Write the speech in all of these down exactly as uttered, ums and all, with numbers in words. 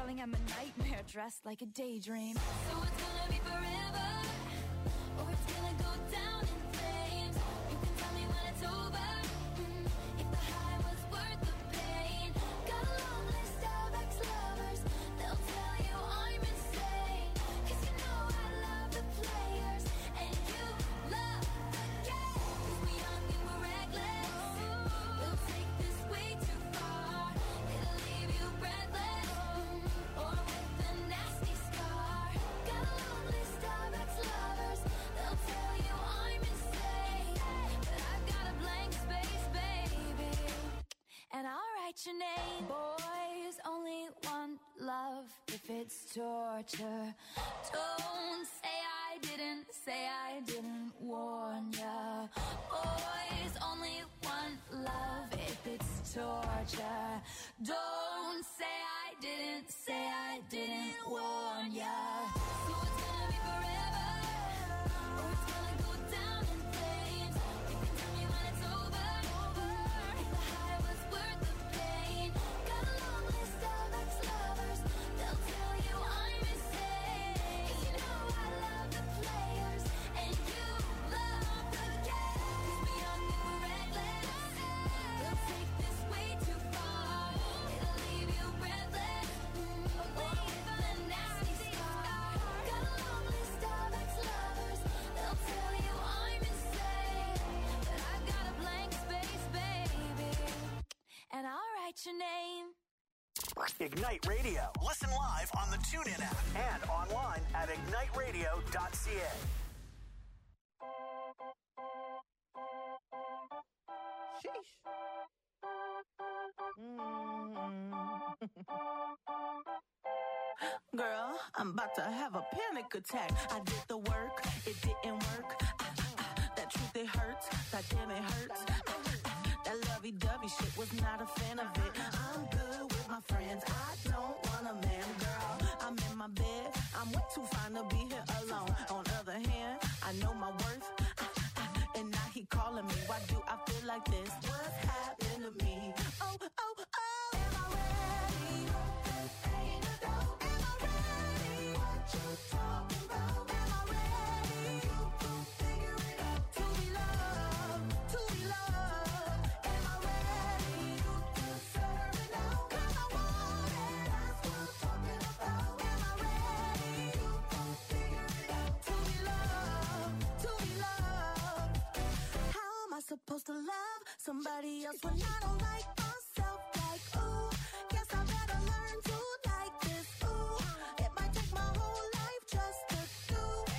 darling, I'm a nightmare dressed like a daydream. So it's gonna be forever, or it's gonna go down in flames. You can tell me when it's over, mm, if the high was worth the pain. Got a long list of ex-lovers, they'll tell you I'm insane. Cause you know I love the players, and you love the game. Cause we're young and we're reckless, we'll take this way too far. It'll leave you breathless, mm, or with a nasty scar. Got a long list of ex-lovers, they'll tell you I'm insane. But I've got a blank space, baby, and I'll write your name. Boys only want love if it's torture. Don't say I didn't, say I didn't warn ya. Boys only want love if it's torture. Don't say I didn't, say I didn't warn ya. So it's gonna be forever, or it's gonna go down in flames. You can tell me when it's over, if the high was worth the pain. Got a long list of ex-lovers, they'll tell you I'm insane. Cause you know I love the players, and you love the game. Cause we're young and we're reckless, we'll take this way too far. It'll leave you breathless, mm, or with a nasty scar. Got a long list of ex-lovers, they'll tell you I'm insane. But I've got a blank space, baby, and I'll write your name. Ignite Radio. Listen live on the TuneIn app and online at ignite radio dot c a. Sheesh. Girl, I'm about to have a panic attack. I did the work, it didn't work. Ah, ah, ah, that truth, it hurts. That damn, it hurts. Ah, ah, ah, that lovey-dovey shit, was not a fan of it. I'm good with my friends, I don't want a man, girl. I'm in my bed, I'm way too fine to be here alone. On the other hand, I know my worth. Ah, ah, and now he calling me. Why do I feel like this? What's happened to me? Oh, oh, oh. Am I ready? Ain't a dope. Am I ready? What you talking about? Am I ready? You gon' figure it out. To be loved, to be loved. Am I ready? You deserve it now. 'Cause I want it. That's what I'm talking about. Am I ready? You gon' figure it out. To be loved, to be loved. How am I supposed to love somebody else when I don't like myself? Like, ooh, guess I better learn to like this. Ooh, it might take my whole life just to do.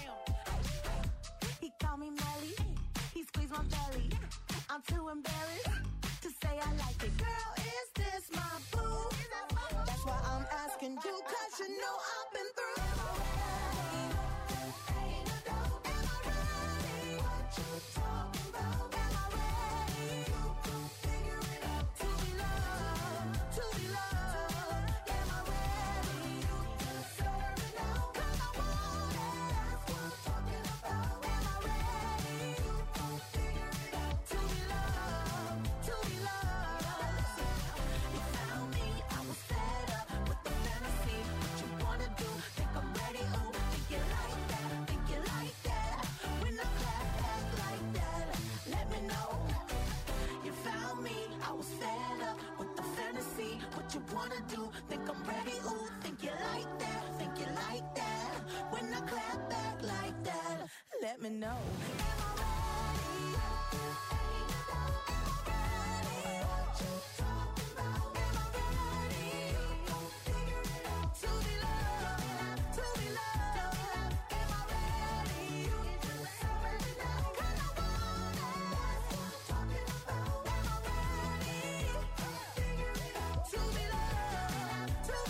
He called me Melly, he squeezed my belly. I'm too embarrassed to say I like it. Girl, is this my boo? That's why I'm asking you, 'cause you know I've been through. Am I ready? Ain't a dope. Am I ready? What you talking about? Am I ready? You gon' figure it out. To be loved, to be loved. Am I ready? You deserve it now. 'Cause I want it. That's what I'm talking about. Am I ready? You gon' figure it out. To be loved, to be loved. You found me, I was fed up with the fantasy. What you wanna do? Think I'm ready? Ooh, think you like that? Think you like that? When I clap back like that, let me know. You found me, I was fed up with the fantasy. What you wanna do? Think I'm ready? Ooh, think you like that? Think you like that? When I clap back like that, let me know. Am I ready? Ain't a doubt. Am I ready? What you talking about? Am I ready? You gon' figure it out. To be loved, to be loved. Am I ready? You deserve it now. 'Cause I want it. That's what I'm talking about. Am I ready? Figure it out. To be loved, to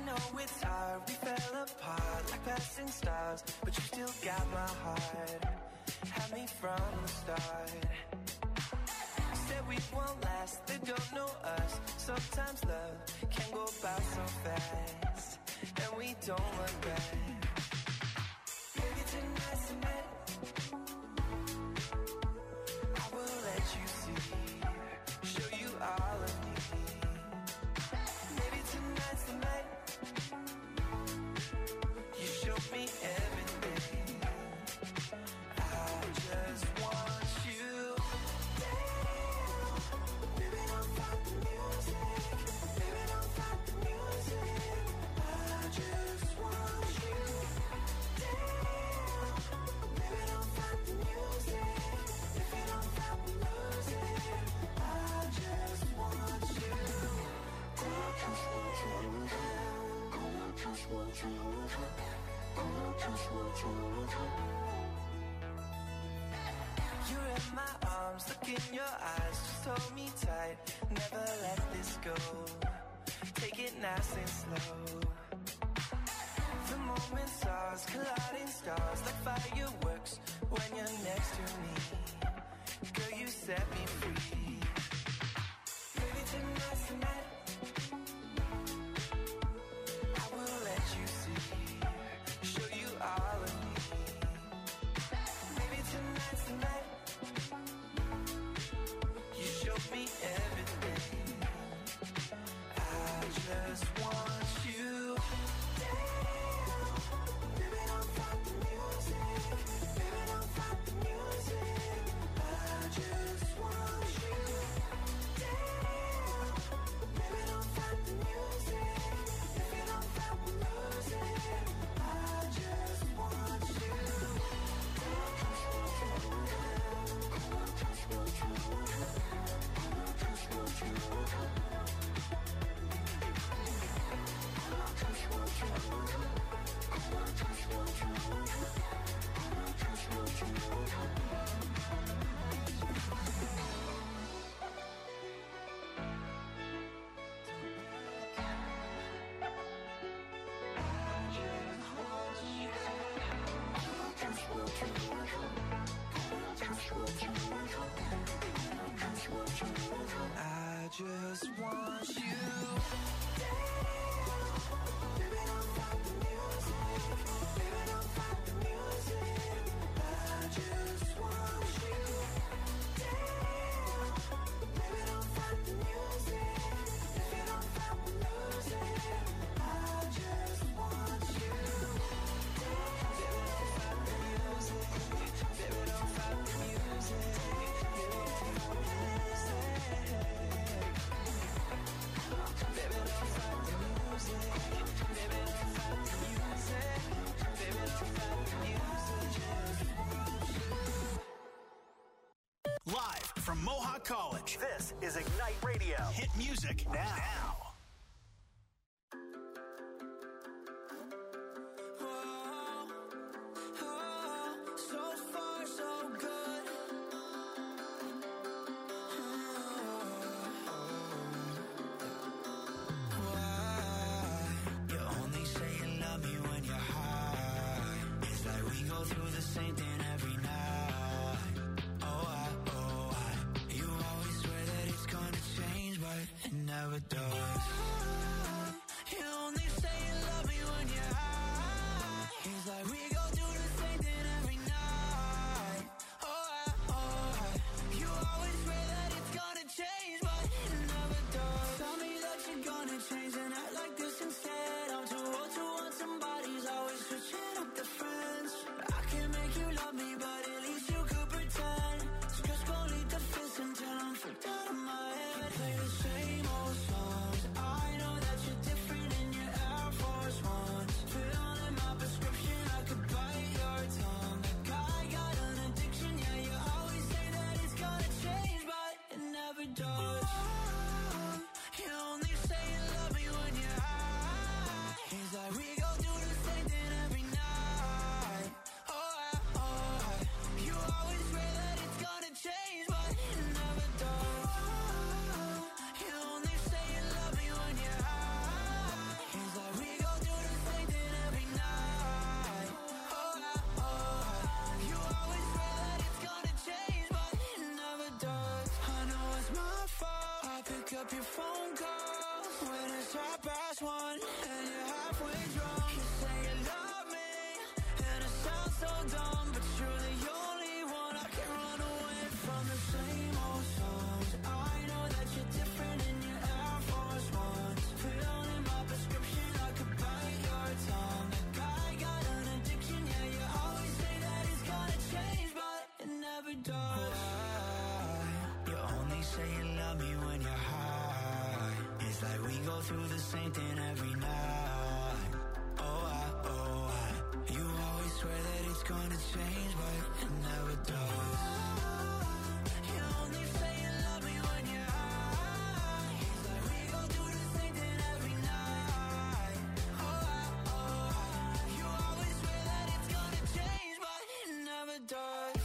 know it's hard, we fell apart like passing stars, but you still got my heart, had me from the start. Said we won't last, they don't know us. Sometimes love can go by so fast, and we don't look back. Maybe tonight's the night I will let you see, show you all of me. Maybe tonight's the night you show me everything. I just want you. Baby, don't stop the music. Baby, don't stop the music. I just want you. Baby, don't stop the music. If you don't stop the music, I just want you. I just want you. I just want you. I just want you. You're in my arms, look in your eyes, just hold me tight, never let this go, take it nice and slow. The moment's ours, colliding stars like fireworks when you're next to me. Girl, you set me free. Maybe tonight's the night I will let you see, show you all of me. Maybe tonight's the night you show me everything. I just want you. Baby, don't stop the music. Baby, don't stop the music. I just want you. Baby, don't stop the music. If you don't stop the music, I just want you. I just want you. I just want you. I just want you. I just want you. I just want you. I just want you. I just want you. Baby, don't stop the music. Baby, don't stop the music. I just want you. Baby, don't stop the music. If you don't stop the music, I just want you. Baby, don't stop the music. Baby, don't stop the music. Live from Mohawk College, this is Ignite Radio. Hit music now. So far, so good. Why? You only say you love me when you're high. It's like we go through the same thing every night. Oh, I, oh, I. You always swear that it's gonna change, but it never does. You only say you love me when you're high. It's like we go through the same thing every night. Oh, I, oh, I. You always swear that it's gonna change, but it never does. Tell me that you're gonna change and act like this instead. I'm too old to want somebody's always switching up the friends. I can't make you love me, but at least you could pretend. Just go lead the fist until I'm freaked out of my head. Play the same old songs I up your phone call when it's half past one and you're halfway drunk. You say you love me and it sounds so dumb, but you're the only one I can run away from. The same old songs. I know that you're different in your Air Force Ones. Filled in my prescription, I could bite your tongue. Like I got an addiction, yeah, you always say that it's gonna change, but it never does. Why? You only say you love me when you're high. It's like we go through the same thing every night. Oh, I, oh, I. You always swear that it's gonna change, but it never does. You only say you love me when you're high. It's like we go through the same thing every night. Oh, I, oh, I. You always swear that it's gonna change, but it never does.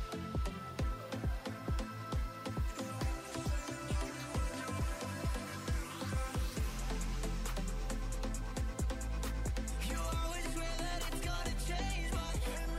You always swear that it's gonna change, but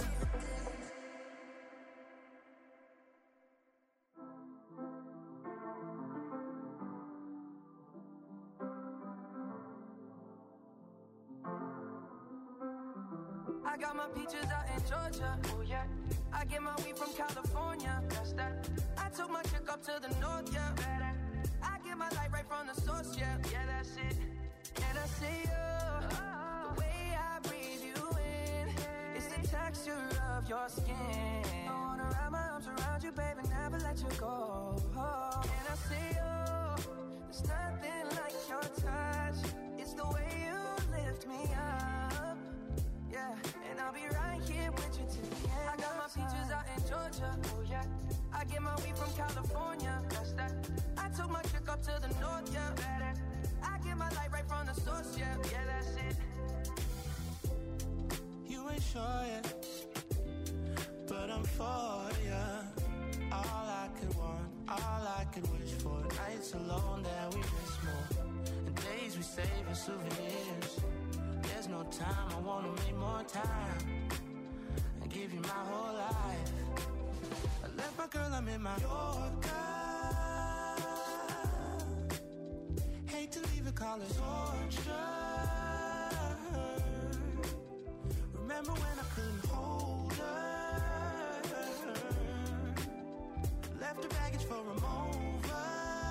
I got my peaches out in Georgia, oh yeah. I get my weed from California, that's that. I took my chick up to the north, yeah. I get my light right from the source, yeah. Yeah, that's it. And I see you, the way I breathe you in, it's the texture of your skin. I wanna wrap my arms around you, baby, never let you go. And I see you, there's nothing like your touch. It's the way you lift me up. Yeah, and I'll be right here with you till the end. I got my peaches out in Georgia, oh yeah. I get my weed from California, that's that. I took my chick up to the north, yeah. I get my light right from the source, yeah. Yeah, that's it. you ain't sure yet, but I'm for ya. All I could want, all I could wish for. Nights alone that we miss more, and days we save as souvenirs. There's no time, I wanna make more time and give you my whole life. I left my girl, I'm in my Yorker. Hate to leave it, call it torture. Remember when I couldn't hold her? Left her baggage for a mover.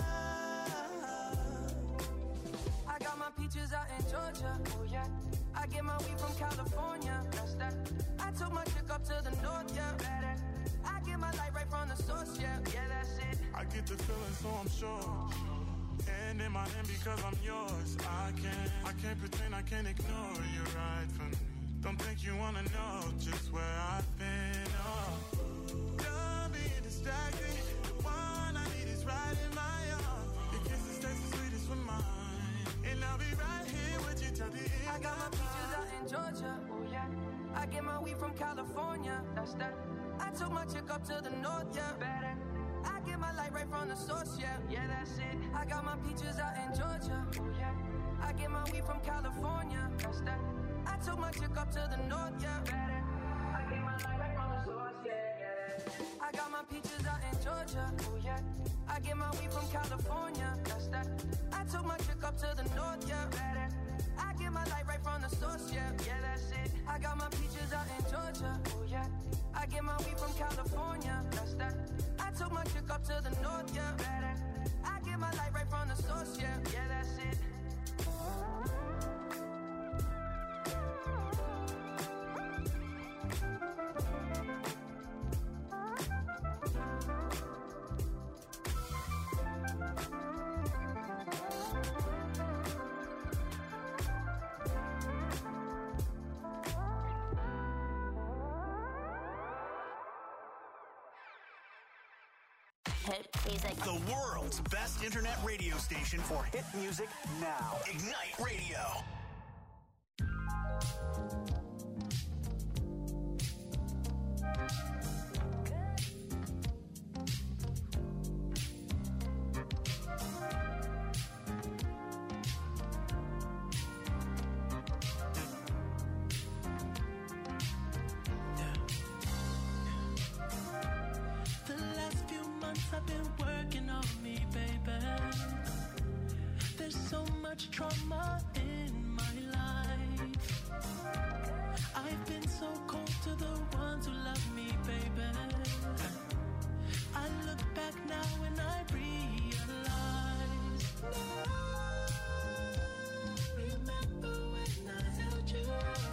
I got my peaches out in Georgia, oh yeah. I get my weed from California, that's that. I took my chick up to the north, yeah. I get my light right from the source, yeah. Yeah, that's it. I get the feeling, so I'm sure. Hand in my hand because I'm yours. I can't, I can't pretend, I can't ignore you right from me. Don't think you wanna know just where I've been. Oh, don't be distracted. The one I need is right in my arms. Your kisses taste the sweetest with mine, and I'll be right here with you till the end. I got my peaches out in Georgia, oh yeah. I get my weed from California, that's that. I took my chick up to the north, yeah. I get my light right from the source, yeah. Yeah, that's it. I got my peaches out in Georgia, oh yeah. I get my weed from California, that's that. I took my chick up to the north, yeah. I get my light right from the source, yeah, yeah. I got my peaches out in Georgia, oh yeah. I get my weed from California, that's that. I took my chick up to the north, yeah. I get my light right from the source, yeah. Yeah, that's it. I got my peaches out in Georgia, oh yeah. I get my weed from California, that's that. I took my chick up to the north, yeah. I get my light right from the source, yeah. Yeah, that's it. The world's best internet radio station for hit music now. Ignite Radio. I've been working on me, baby. much trauma in my life. I've been so cold to the ones who love me, baby. I look back now and I realize. Remember when I held you?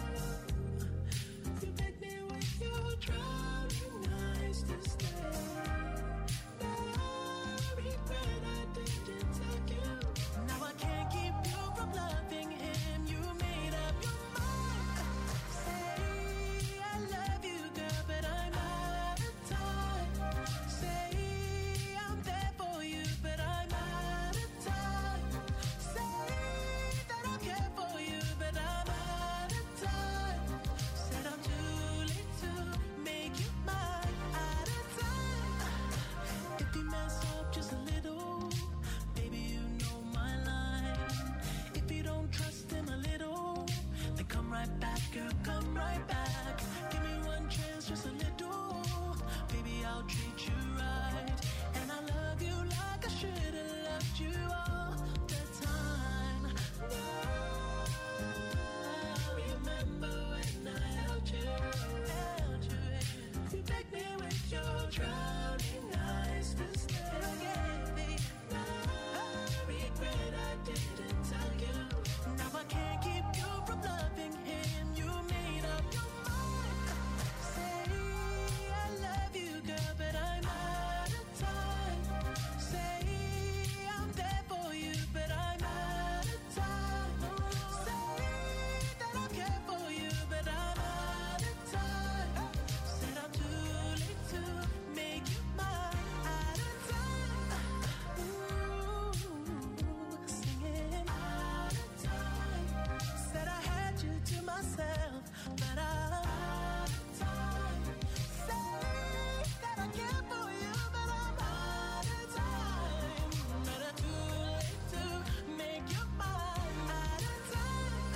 You begged me with your drowning eyes to stay. Now I regret I didn't tell you. Now I can't keep you from loving him. You made up your mind. Say I love you, girl, but I'm out of time. Say I'm there for you, but I'm out of time. Say that I care for you, but I'm out of time. Said I'm too late to make you mine. Out of time. If you mess up just a little, baby, you know my line. If you don't trust him a little, then come right back, girl, come right back. Give me one chance, just a little. Baby, I'll treat you right. And I love you like I should have loved you all the time. Now, remember when I held you, held you. You begged me with your drowning eyes to stay. Now I regret I didn't tell you. Now I can't keep you from loving him. You made up your mind. Say I love you, girl, but I'm out of time. Say I'm there for you, but I'm out of time. Say that I care for you, but I'm out of time. Said I'm too late to make you mine. Out of time. Ooh, singing out of time. Said I had you to myself, but I'm out of time. Say that I care for you, but I'm out of time. But I'm too late to make you mine. Out of time.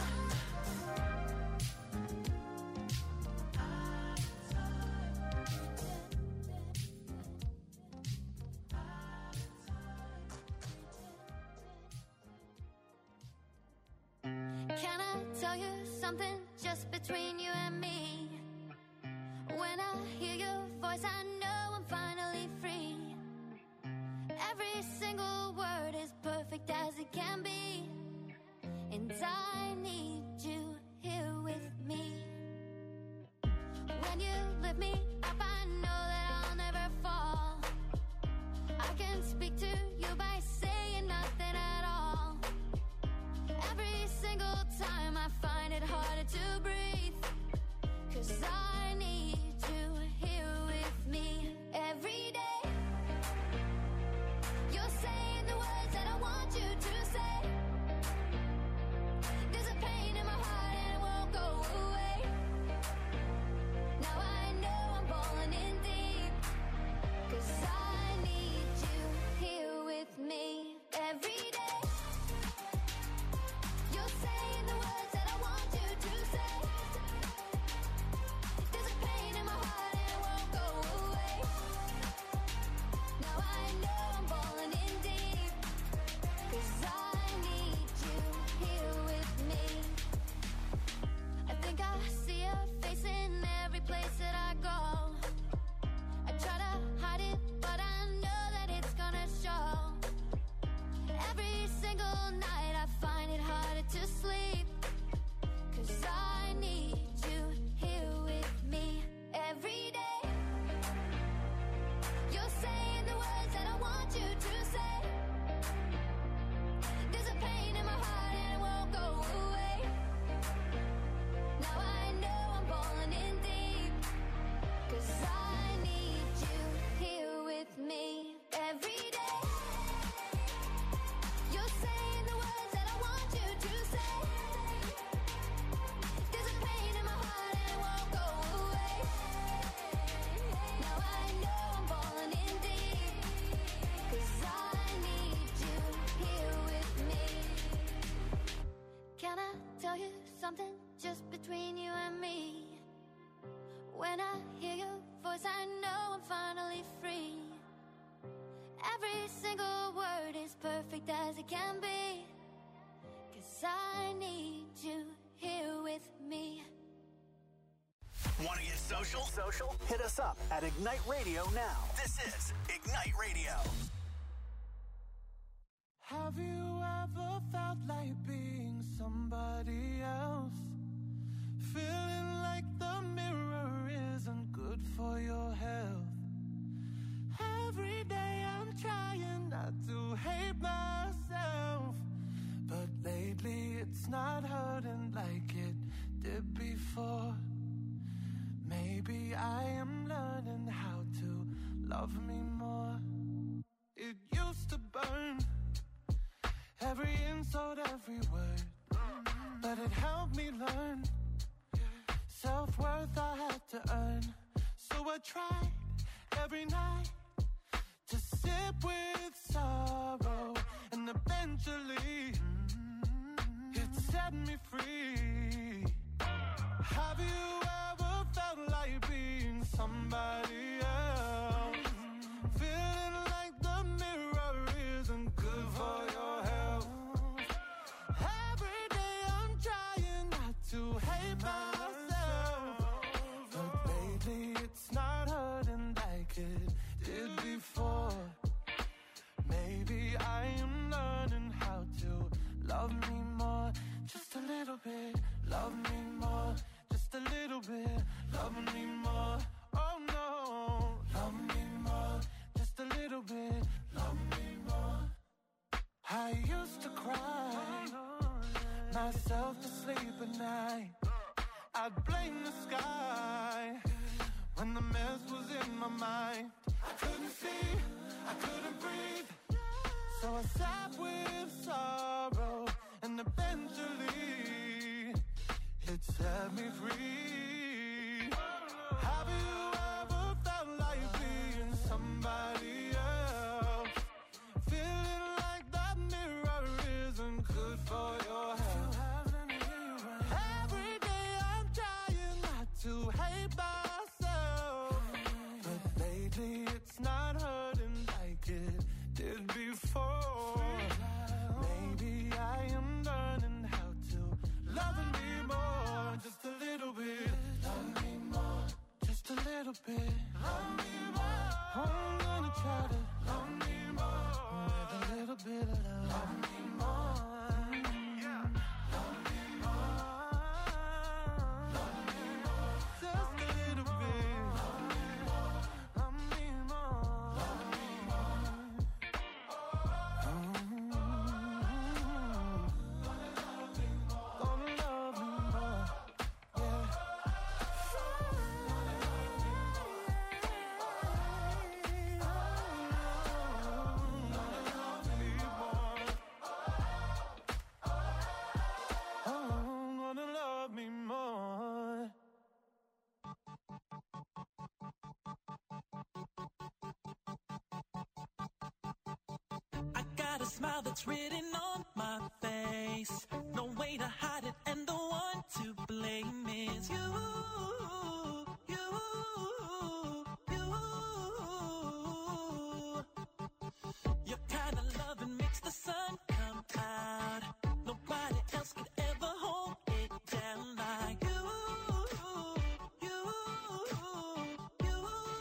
Can I tell you something just between you and me? When I hear your voice, I know I'm finally free. Every single word is perfect as it can be. And I need you here with me. When you lift me up, I know that I'll never fall. I can speak to you by saying nothing at all. Every single time I find it harder to breathe, 'cause I need you here with me every day. You're saying the words that I want you to say. There's a pain in my heart and it won't go away. Now I know I'm falling in deep, 'cause I need you here with me every day. You're saying the words that I want you to say. There's a pain in my heart and it won't go away. Now I know I'm falling in deep, 'cause I need you here with me. I think I see your face in every place that I go. I try to hide it, but I know that it's gonna show. Every single night I find it harder to sleep, 'cause I need you here with me every day. You're saying the words that I want you to say. There's a pain in my heart and it won't go away. Now I know I'm falling in deep, 'cause I need you here with me every day. You're saying the words that I want you to say. There's a pain in my heart and it won't go away. Now I know I'm falling in deep, 'cause I need you here with me. Can I tell you something just between you and me? When I hear your voice, I know I'm finally free. Every single word is perfect as it can be. I need you here with me. Want to get social? Social? Hit us up at Ignite Radio now. This is Ignite Radio. Have you ever felt like being somebody else? Feeling like the mirror isn't good for your health. Every day I'm trying not to hate myself, but lately it's not hurting like it did before. Maybe I am learning how to love me more. It used to burn, every insult, every word, but it helped me learn self-worth I had to earn. So I tried every night to sit with sorrow, and eventually it set me free. Have you ever felt like being somebody else? Feeling like the mirror isn't good for your health. Every day I'm trying not to hate myself, but lately it's not hurting like it did before. Maybe I am learning how to love me more. Just a little bit, love me more. Just a little bit, love me more. Oh no, love me more. Just a little bit, love me more. I used to cry myself to sleep at night. I'd blame the sky when the mess was in my mind. I couldn't see, I couldn't breathe, so I sat with sorrow, and eventually it set me free. Have you ever felt like being somebody else? Feeling like that mirror isn't good for your health. Every day I'm trying not to hate myself, but lately it's not hurting like it did before. Maybe I am learning how to love me more. Just a little bit, love me more. Just a little bit, love me more. I'm gonna try to love me more with a little bit of love. Love me more, yeah. Love me more, love me more. Just a little bit, love me more, love me more, love me more. Mm-hmm. Gonna love me more, yeah. Oh, wanna love me more. I got a smile that's written on my face. No way to hide it, and the one to blame is you. You, you. Your kind of loving makes the sun come out. Nobody else could ever hold it down like you. You, you.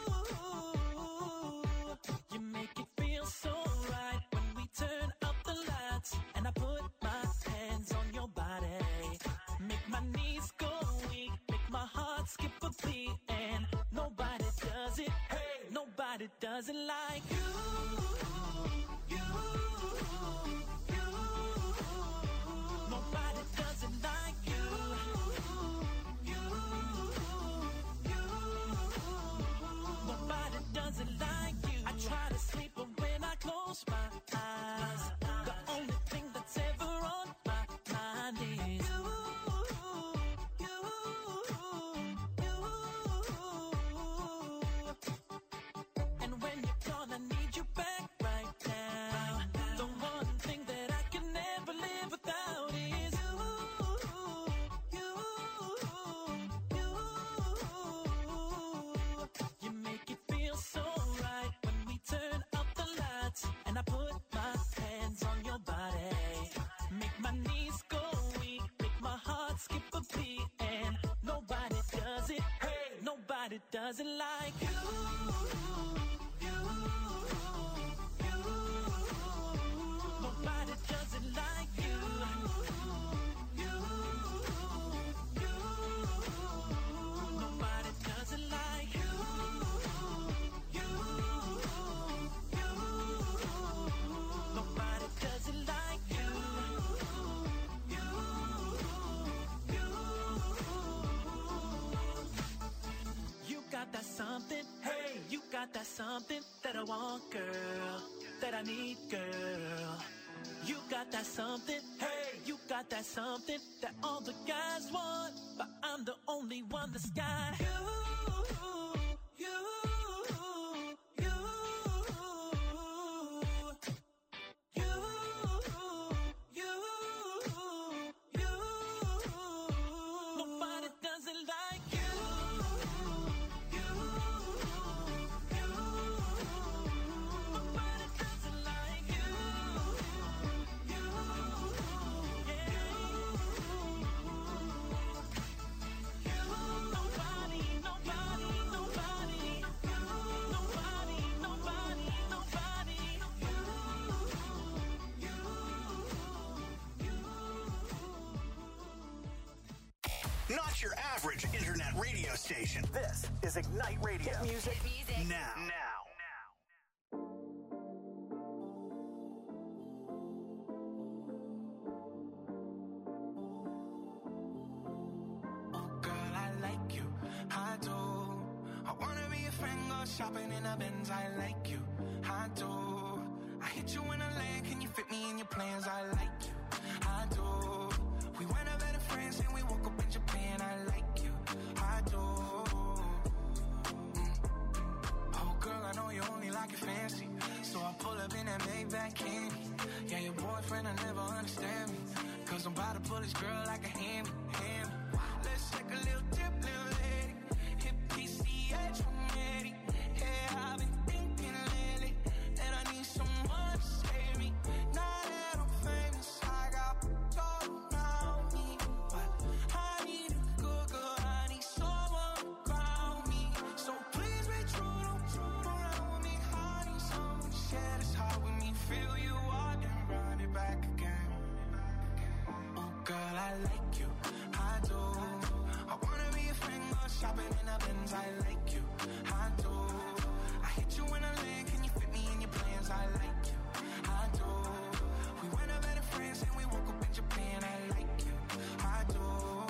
You make it feel so right when we turn up the lights and I put my hands on your body. Make my knees go weak, make my heart skip a beat, and nobody does it. Hey, nobody does it like you. You, you. Nobody does it like you. You, you. Nobody does it like you. I try to sleep, but when I close my eyes, the only thing that's ever on my mind is you, you, you. And when you're gone, I need you back right now. The one thing doesn't like you. You, you. Nobody doesn't like you. You, you. Nobody doesn't like you. You, you. Nobody doesn't like you. You, you. You got that something, hey, you got that something that I want, girl, that I need, girl. You got that something, hey, you got that something that all the guys want, but I'm the only one that's got you. You, you, you, you, you. Nobody doesn't like you. You, you. Nobody doesn't like you. You, yeah. You, nobody, nobody, nobody. You, nobody, nobody, nobody. You, you, you. Not your average internet radio station. This is Ignite Radio. Hit music, now. Now. Girl, I like you, I do. I wanna be a friend, go shopping in a Benz. I like you, I do. I hit you in a land, can you fit me in your plans? I like you, I do. We went a better friends and we woke up in Japan. I like you, I do. Mm. Oh girl, I know you only like it fancy, so I pull up in that Maybach candy. Yeah, your boyfriend will never understand me, cause I'm about to pull this girl like a hammy, hammy. Let's take a little dip, little lady. Hit P C H from Eddie. Yeah, I've been thinking lately that I need someone to save me. Now that I'm famous, I got all around me, but I need a good girl. I need someone to ground me. So please be true, don't true around with me. I need someone to share this heart with me. Feel you out and run it back again. Oh girl, I like you, I do. I wanna be a friend, go shopping in a Benz. I like you, I do. I hit you in a lane, can you fit me in your plans? I like you, I do. We went a better friends and we woke up in Japan. I like you, I do.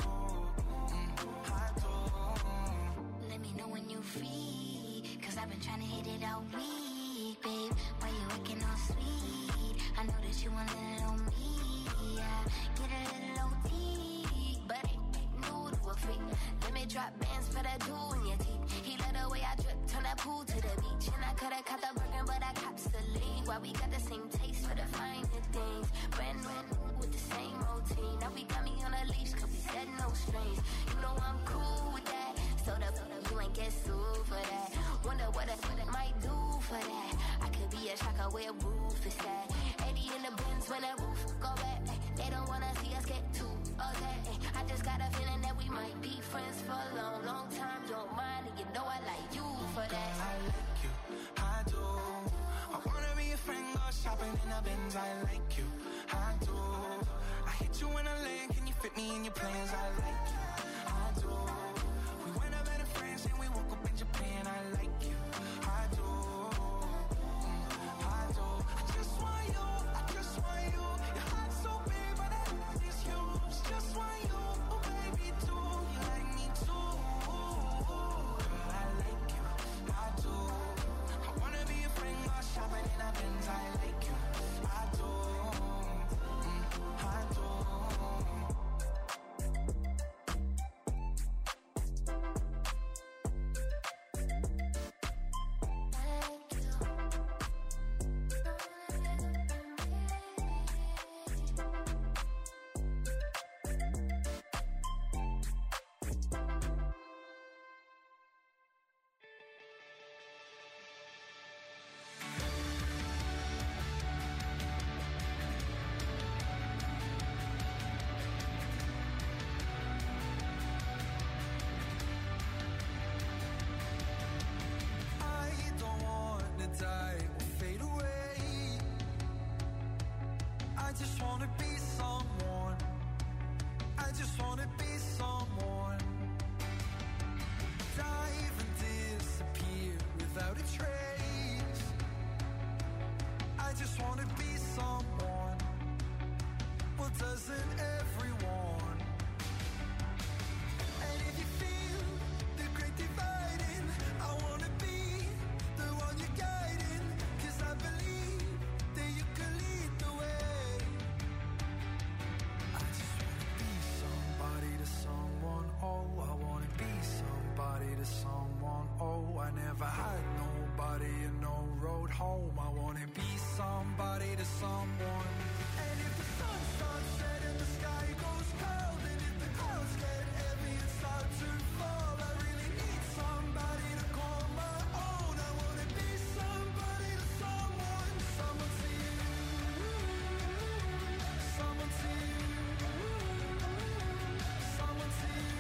Mm, I do. Let me know when you free, cause I've been trying to hit it all week, babe. Why you acting all sweet? I know that you want a little on me, yeah. Get a little O T, but ain't new to a freak. Let me drop bands for that jewel in your teeth. He let the way I drip, turn that pool to the beach. And I coulda caught the Birkin, but I cops the lead. Why we got the same taste for the finer things. Brand new with the same routine. Now we got me on a leash, cause we said no strings. You know I'm cool with that. So the you ain't get sued for that. Wonder what a what it might do for that. I could be a shocker where roof is at. eighty in the Benz when the roof go back. They don't wanna see us get too upset. I just got a feeling that we might be friends for a long, long time. Don't mind, and you know I like you for Girl, that. I like you, I do. I wanna be a friend, go shopping in a Benz. I like you, I do. I hit you in a lane, can you fit me in your plans? I like you, I do. We went a better friends and we woke up in Japan. I like you, I do. Mm, I do. I just want you, I just want you. Your heart's so big, but that is huge. Just want you, oh baby, too. You like me too. Girl, I like you, I do. I wanna be a friend, go shopping in a Benz. I like you, I do. Mm, I do. home. I wanna be somebody to someone. And if the sun starts setting, the sky goes cold, and if the clouds get heavy and start to fall, I really need somebody to call my own. I wanna be somebody to someone, someone to you, someone to you, someone to you,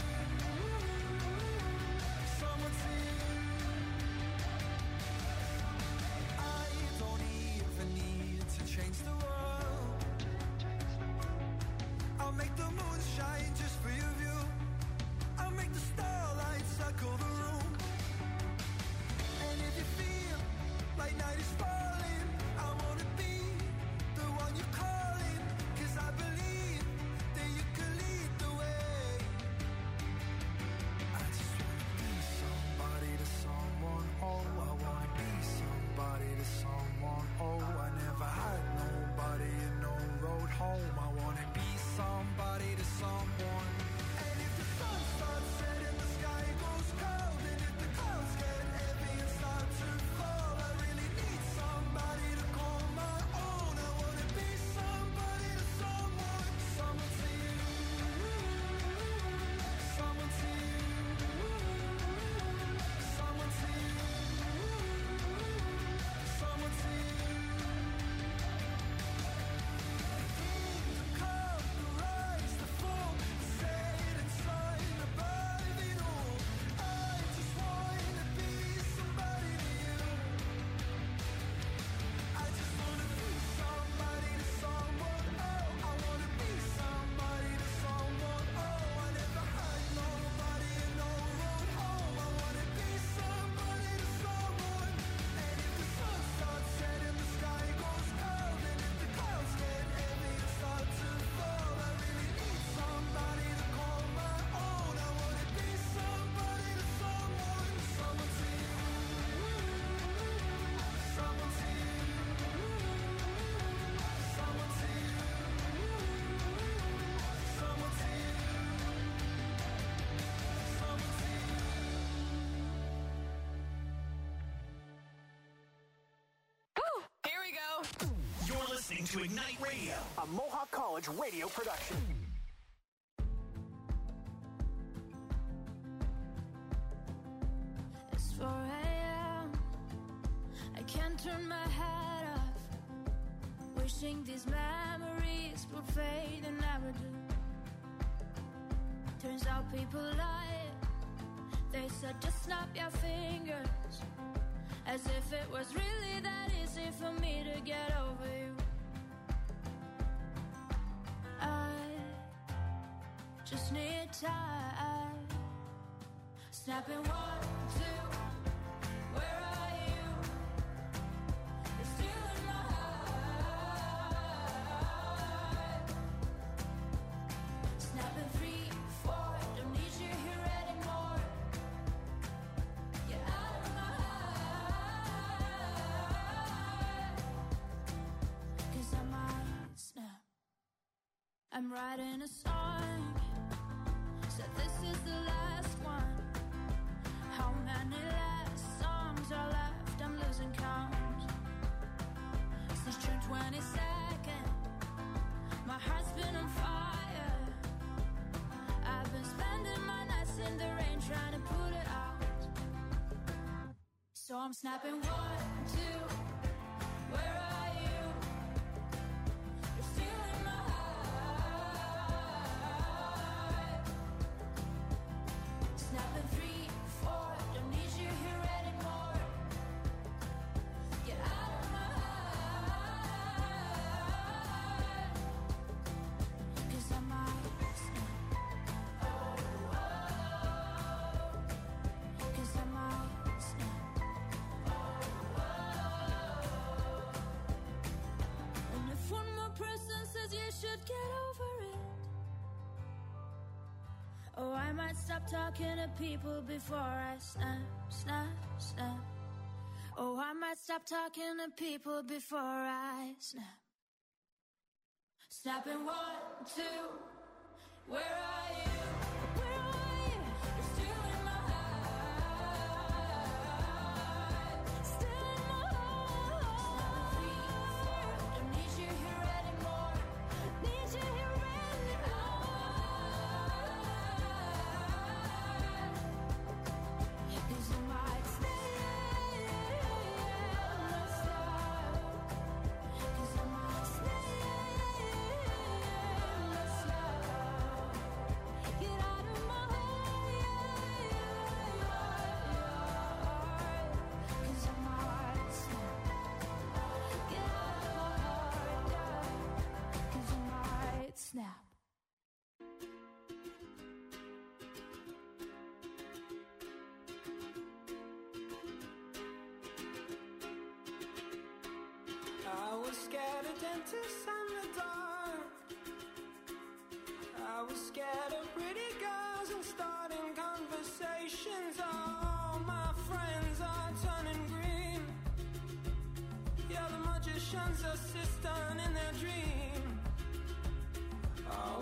someone to you. I don't even need to change the world. I'll make the moon shine just for your view. I'll make the starlight circle the room. And if you feel like night is falling, I wanna be the one you're calling. 'Cause I believe that you can lead the way. I just wanna be somebody to someone. Oh, I wanna be somebody to someone. Oh, I never had nobody and no road home. I wanna be somebody to someone. And if the sun starts setting, the sky goes cold, and if the clouds get heavy and start to fall, I really need somebody to call my own. I wanna be somebody to someone, someone to you, someone to you, someone to you, someone to you. The curve, the rise, the fall, the setting sun above it all. I just wanna be somebody to you. I just wanna be somebody to someone. Oh, I wanna be somebody to someone. Oh, I never had nobody and no road home. I wanna be somebody to someone. And if the sun starts setting, the sky goes cold, and if the clouds get heavy and start to fall, I really need somebody to call my own. I wanna be somebody to someone, someone to you, someone to you, someone to you, someone to you, someone to you. Here we go. You're listening to Ignite Radio, a Mohawk College radio production. It's four a.m. I can't turn my head off. Wishing these memories would fade and never do. Turns out people lie. They said just snap your fingers, as if it was really that easy for me to get over you. I just need time. Snapping one, two, where are you? You're still in my heart. Snapping three, four, don't need you here anymore. Get out of my heart. 'Cause I might snap. I'm writing a song, said this is the last one. How many last songs are left? I'm losing count. Since June twenty-second, my heart's been on fire. I've been spending my nights in the rain trying to put it out. So I'm snapping one, two, where are you? You're still in my heart. Snapping three, four, don't need you here anymore. Get out of my heart. 'Cause I might snap. Oh, oh. 'Cause I might snap. Oh, oh. And if one more person says you should get over it, oh, I might stop talking to people before I snap, snap, snap. Oh, I might stop talking to people before I snap. Snapping one, two, where are you? Where are you? You're still in my heart. Still in my heart. was scared of dentists and the dark. I was scared of pretty girls and starting conversations. All my friends are turning green. Yeah, the magician's assistant in their dream. Oh,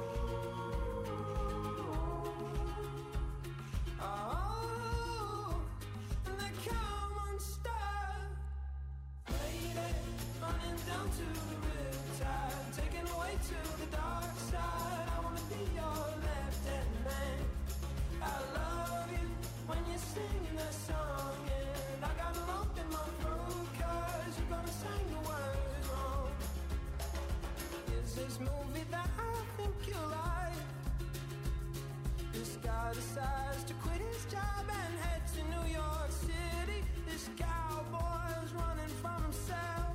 oh, and they come unstuck. Lady, running down to the riptide, taken away to the dark side. I wanna be your left-hand man. I love you when you're singing that song, and I got a lump in my throat 'cause you're gonna sing the words wrong. Is this movie that I think you like? This guy decides to quit his job and head to New York City. This cowboy's running from himself.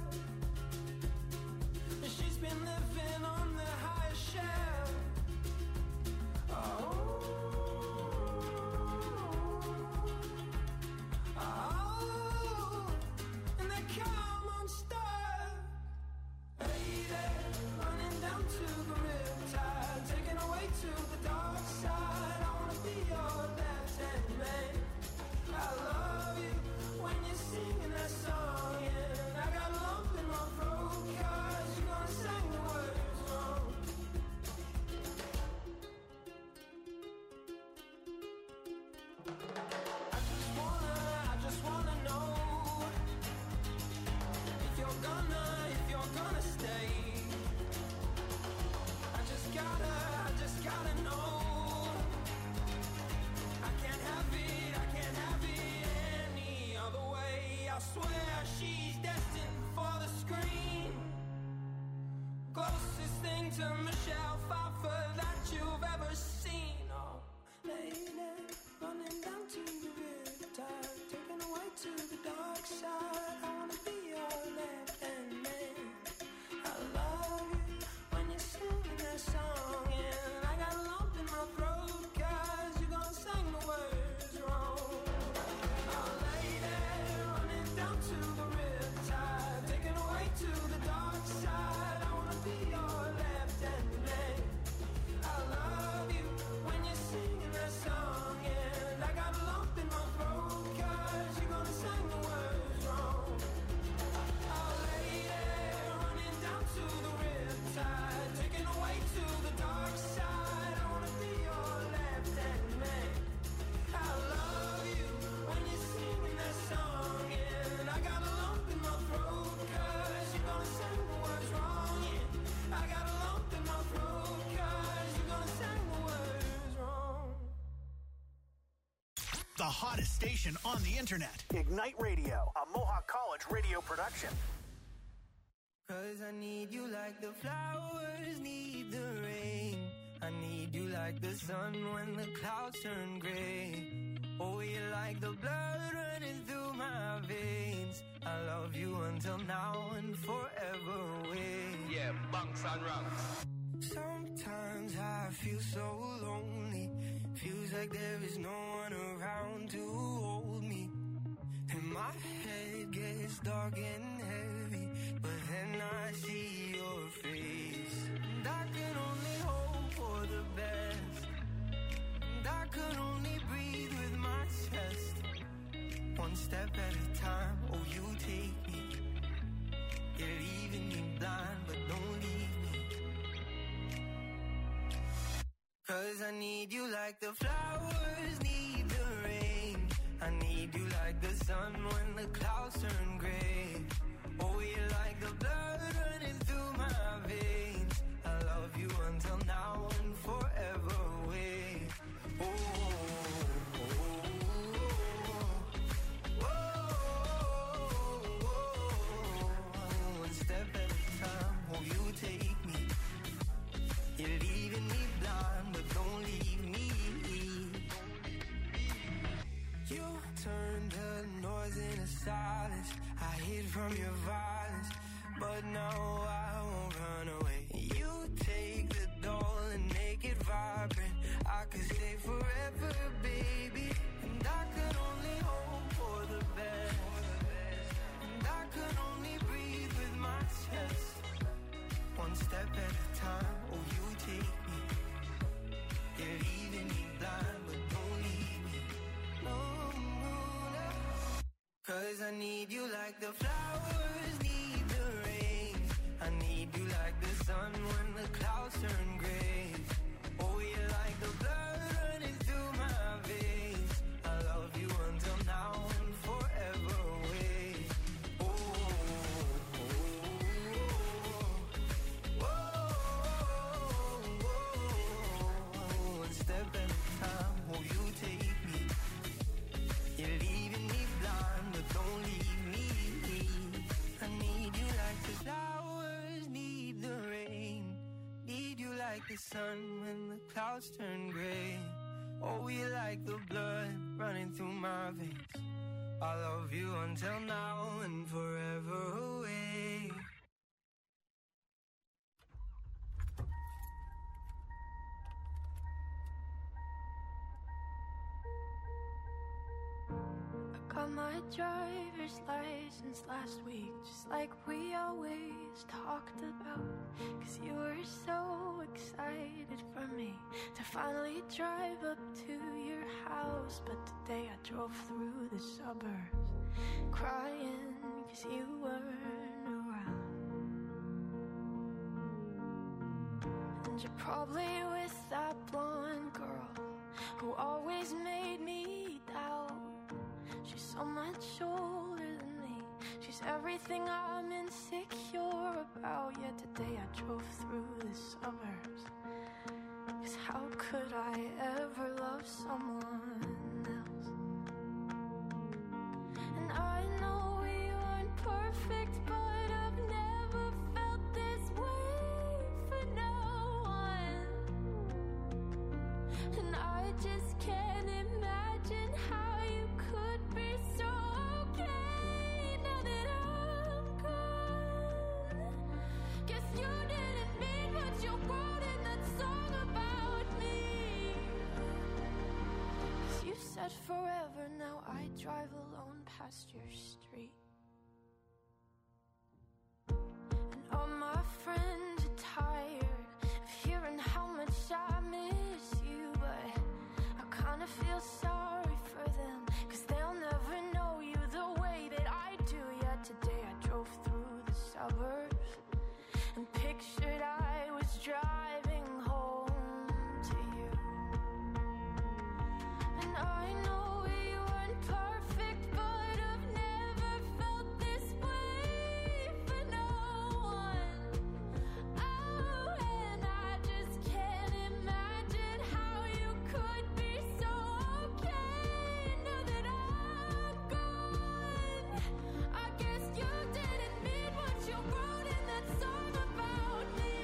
She's been living on the highest shelf. Oh, oh, and they come unstuck. Lady, running down to the riptide, taken away to the dark side. I wanna be your left-hand man. I love you when you're singing that song, and I got a lump in my throat 'cause you're gonna sing the words wrong. I just wanna, I just wanna know if you're gonna, if you're gonna stay. I just gotta, I just gotta know. I can't have it, I can't have it any other way. I swear she's destined for the screen. Closest thing to Michelle Pfeiffer that you've ever seen. Oh, lady, running down to the riptide, taken away to the dark side. I wanna be your left-hand man. I love you when you're singing that song, and I got a lump in my throat 'cause you're gonna sing the words wrong. Oh, lady, running down to the riptide, taken away to the dark side. I wanna be your left-hand man. I love you when you're singing that song, and I got a lump in my throat 'cause you're gonna sing the words wrong. Oh, lady, running down to the riptide, taken away to the dark side. I wanna be your left-hand man. I love you when you're singing that song, and I got a lump in my throat 'cause you're gonna sing the words wrong. Yeah, I got a lump in my throat 'cause you're gonna sing the words wrong. The hottest station on the internet. Ignite Radio, a Mohawk College radio production. 'Cause I need you like the flowers need the rain. I need you like the sun when the clouds turn gray. Oh, you're like the blood running through my veins. I love you until now and forever away. Yeah, bunks and rungs. Sometimes I feel so lonely. Feels like there is no one around to hold me. And my head gets dark and heavy, but then I see your face. And I can only hope for the best. And I can only breathe with my chest. One step at a time, oh you take me. You're leaving me blind, but don't leave me. 'Cause I need you like the flowers need the rain. I need you like the sun when the clouds turn gray. Oh, you're like the blood running through my veins. I love you until now and forever away. Oh, oh, oh, oh, oh. One step at a time, oh, you take me. You're leaving me blind, but don't leave me. You turn the noise into silence. I hid from the sun when the clouds turn gray. Oh, we like the blood running through my veins. I love you until now and forever away. Got my driver's license last week, just like we always talked about. Cause you were so excited for me to finally drive up to your house. But today I drove through the suburbs crying cause you weren't around. And you're probably with that blonde girl who always made me doubt. She's so much older than me. She's everything I'm insecure about. Yet today I drove through the suburbs. Cause how could I ever love someone else? And I know we weren't perfect, but I've never felt this way for no one. And I just can't imagine how you could be so okay now that I'm gone. Guess you didn't mean what you wrote in that song about me. Cause you said forever, now I drive alone past your street. And all my friends are tired of hearing how much I miss you, but I kinda feel sorry for them, cause they'll never know you the way that I do. Yet today I drove through the suburbs and pictured I was driving home to you. And I know we weren't perfect, but I've never felt this way for no one. Oh, and I just can't imagine how you could be so okay now that I'm gone. I guess you didn't mean what you wrote in that song about me.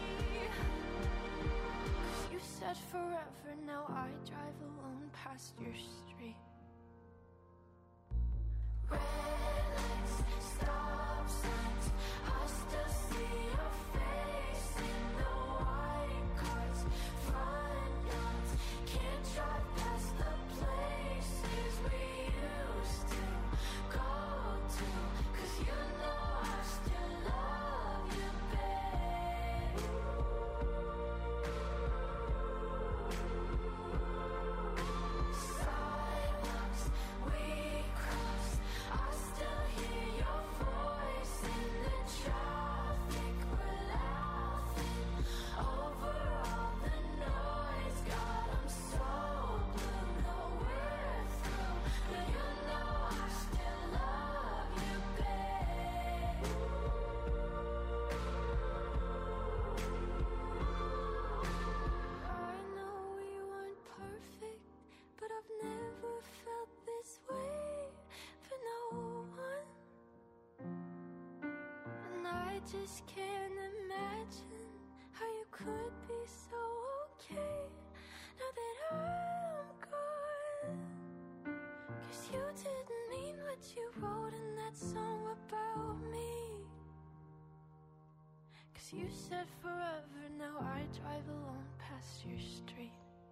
Cause you said forever, now I drive alone past your street. Red lights, stop signs, I still see your face in the white cars, front yards. Can't drive past the places we used to go to. Cause you know I still love you, babe. Sidewalks we crossed, I still hear your voice in the traffic. We're laughing over all the noise. God, I'm so blue, know we're through, but you know I still love you, babe. I know we weren't perfect, but I've never felt this way for no one. And I just can't imagine how you could be so okay now that I'm gone. Cause you didn't mean what you wrote in that song about me. Cause you said forever, now I drive alone past your street.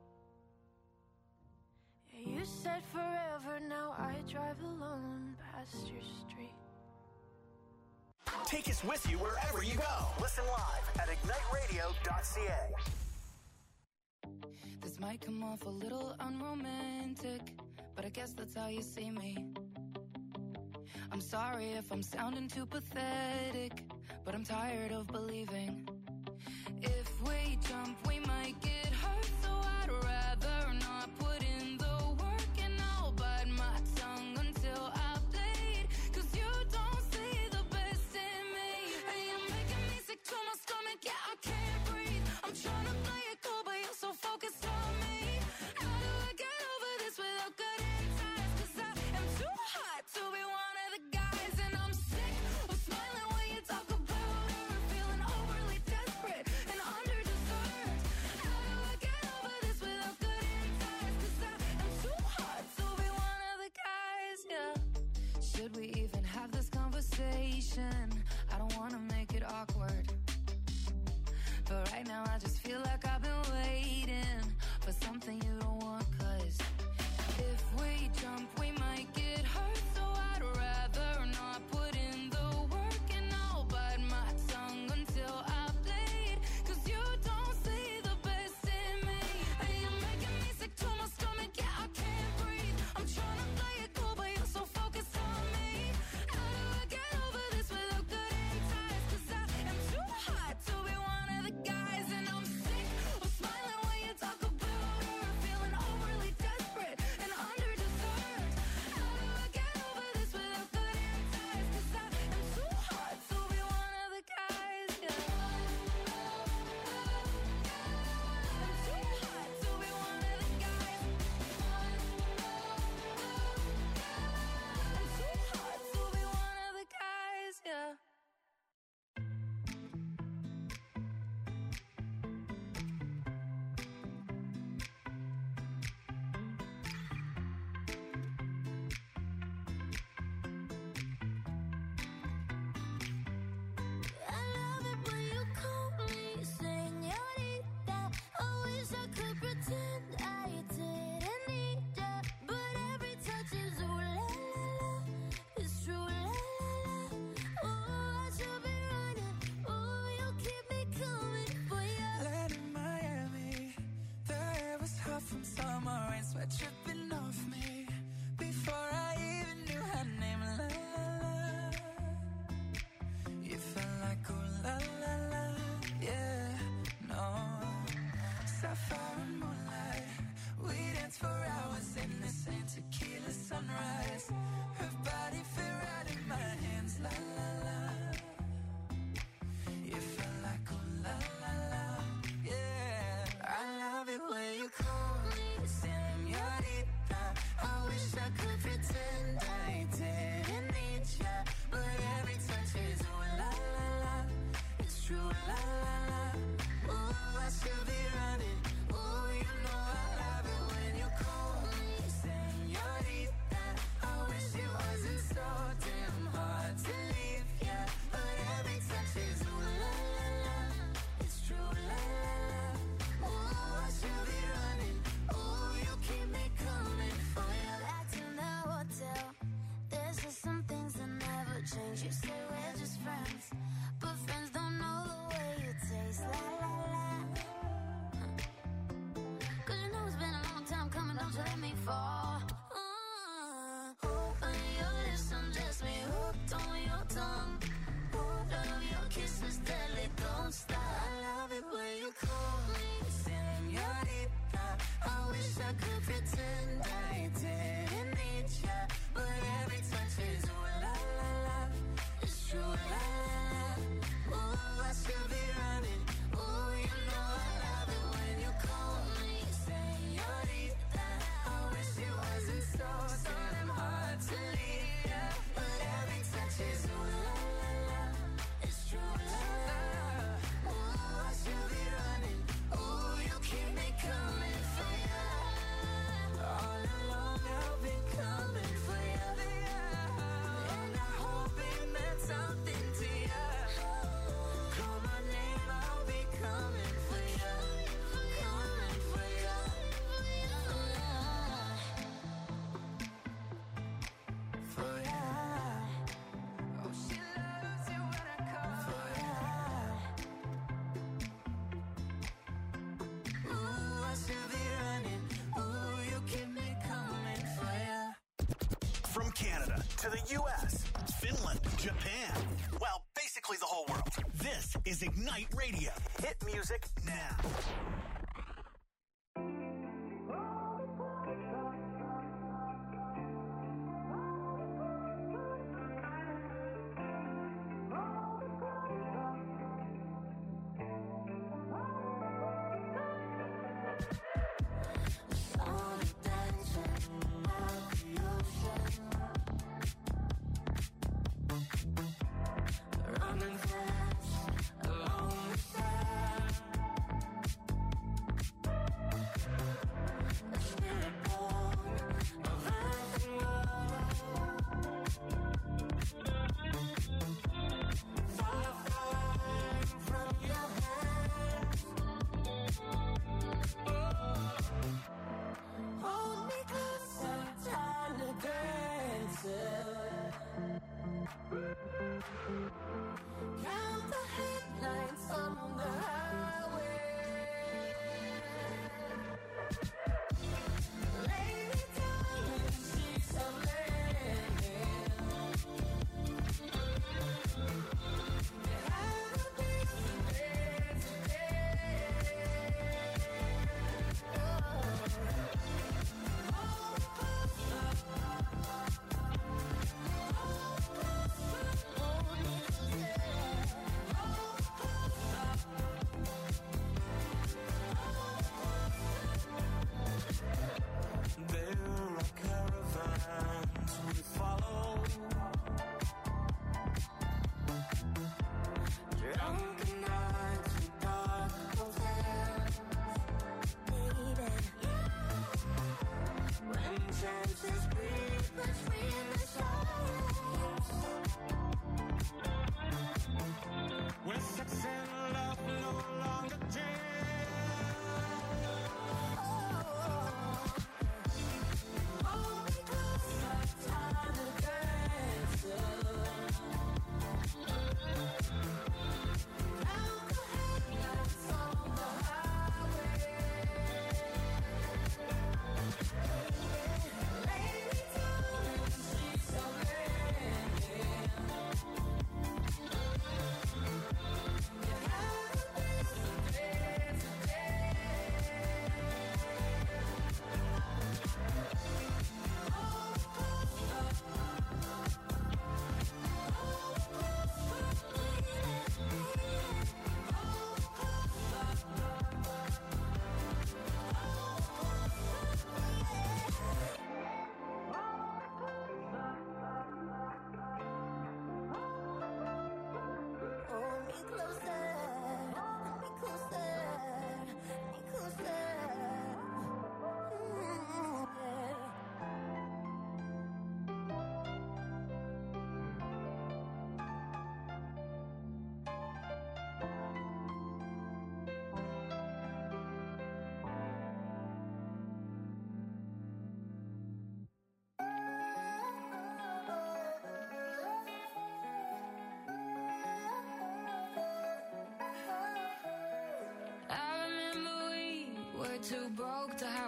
Yeah, you said forever, now I drive alone past your street. Take us with you wherever you go. Listen live at ignite radio dot c a. This might come off a little unromantic, but I guess that's how you see me. I'm sorry if I'm sounding too pathetic, but I'm tired of believing. If we jump, we might get hurt, so I'd rather not put in the work, and I'll bite my tongue until I bleed. Cause you don't see the best in me, and you're making me sick to my stomach, yeah, I can't breathe. I'm trying to play it cool, but you're so focused on me. How do I get over this without cutting ties? Cause I am too hot to be one of the guys, and I'm sick of smiling when you talk about her, feeling overly desperate and underdeserved. true, la la la. Ooh, I should be running. Ooh, you know I love it when you call me señorita. I wish it wasn't so damn hard to leave, yeah. But every touch is ooh la la la. It's true, la la la. Ooh, I should be running. Ooh, you keep me coming for you. Back to the hotel. There's just some things that never change. You say we're just friends, but friends don't know the way you taste. La la la. Cause you know it's been a long time coming, don't you let me fall. Uh, on your lips, I'm just me hooked on your tongue. Love your kisses, deadly, don't stop. I love it when you call me señorita. I wish I could pretend I didn't need ya, but every touch is ooh la la la. It's true, la la la. Ooh, I should be running. Ooh, you know I love it when you call me señorita. I wish it wasn't so so damn hard to leave, yeah. But every touch is ooh la la la. It's true, la la la. Ooh, I should be running. Ooh, you keep me coming for ya. All along I've been coming for ya, and I hope it meant something to ya. Call my name, I'll be coming for ya, coming for ya. For ya. Oh, she loves it when I call for ya. Ooh, I should be running. Ooh, you keep me coming for ya. From Canada to the U S, Finland, Japan, well, basically the whole world. This is Ignite Radio. Hit music now. Running fast along the side.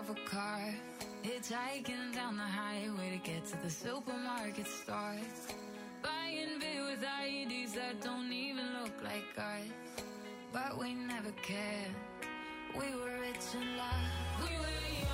of a car, hitchhiking down the highway to get to the supermarket stores, buying beer with I E Ds that don't even look like us. But we never cared. We were rich in love. We were young.